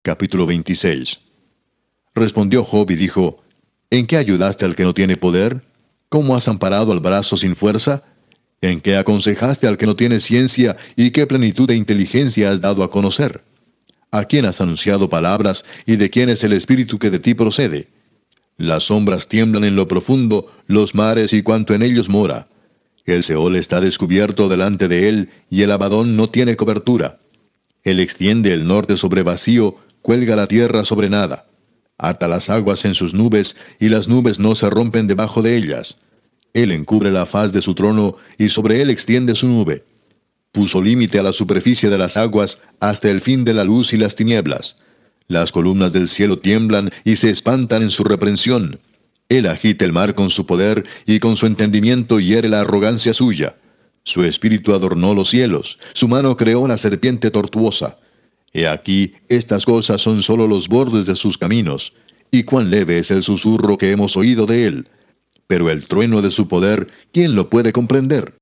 Capítulo 26. Respondió Job y dijo: ¿En qué ayudaste al que no tiene poder? ¿Cómo has amparado al brazo sin fuerza? ¿En qué aconsejaste al que no tiene ciencia, y qué plenitud de inteligencia has dado a conocer? ¿A quién has anunciado palabras, y de quién es el espíritu que de ti procede? Las sombras tiemblan en lo profundo, los mares y cuanto en ellos mora. El Seol está descubierto delante de él, y el Abadón no tiene cobertura. Él extiende el norte sobre vacío, cuelga la tierra sobre nada. Ata las aguas en sus nubes, y las nubes no se rompen debajo de ellas. Él encubre la faz de su trono, y sobre él extiende su nube. Puso límite a la superficie de las aguas, hasta el fin de la luz y las tinieblas. Las columnas del cielo tiemblan y se espantan en su reprensión. Él agita el mar con su poder, y con su entendimiento hiere la arrogancia suya. Su espíritu adornó los cielos, su mano creó la serpiente tortuosa. He aquí, estas cosas son sólo los bordes de sus caminos, y cuán leve es el susurro que hemos oído de él. Pero el trueno de su poder, ¿quién lo puede comprender?